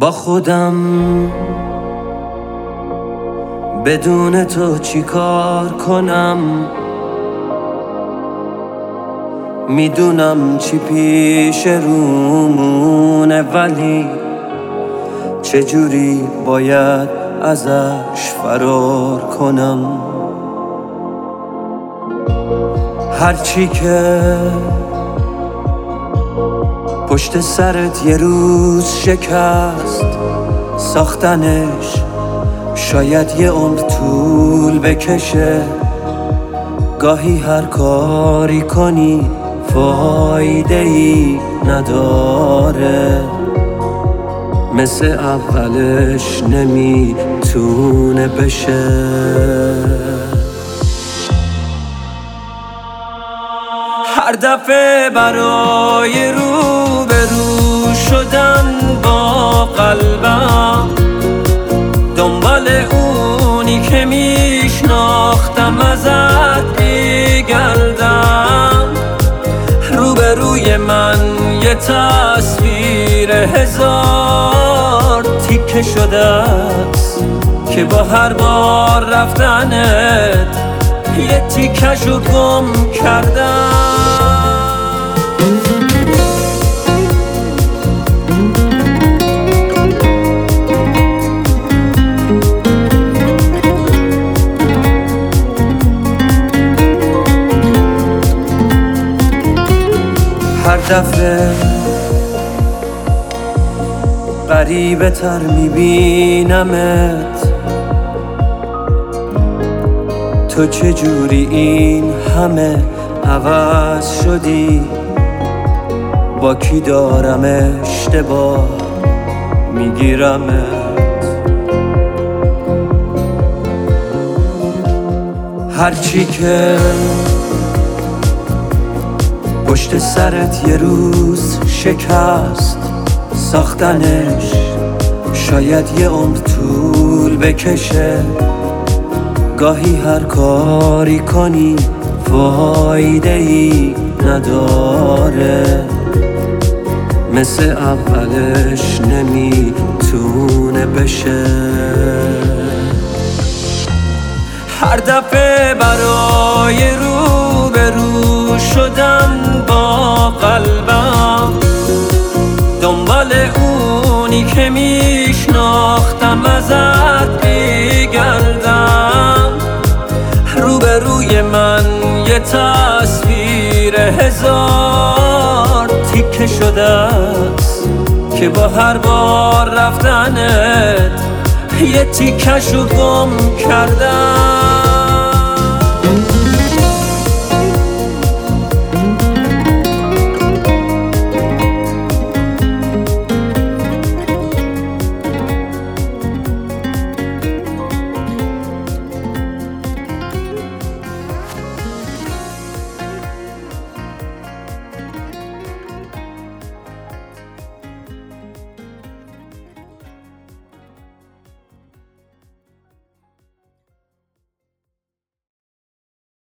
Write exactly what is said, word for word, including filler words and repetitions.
با خودم بدون تو چی کار کنم؟ میدونم چی پیش رومونه، ولی چجوری باید ازش فرار کنم؟ هرچی که پشت سرت یه روز شکست، ساختنش شاید یه عمر طول بکشه. گاهی هر کاری کنی فایده ای نداره، مثل اولش نمیتونه بشه. هر دفعه برای رو به رو شدن با قلبم، دنبال اونی که میشناختم ازت میگردم. روبروی من یه تصویر هزار تیکه شده است که با هر بار رفتنت یه تیکشو گم کردم. هر دفعه غریبه تر میبینمت، تو چجوری این همه عوض شدی؟ با کی دارم اشتباه میگیرمت؟ هرچی که پشت سرت یه روز شکست، ساختنش شاید یه عمر طول بکشه. گاهی هر کاری کنی فایده ای نداره، مثل اولش نمیتونه بشه. هر دفعه برای رو به رو شدن با قلبم، دنبال اونی که میشناختم ازت میگردم. روبروی من یه تصویر هزار تیکه شده است که با هر بار رفتنت یه تیکشو گم کردم.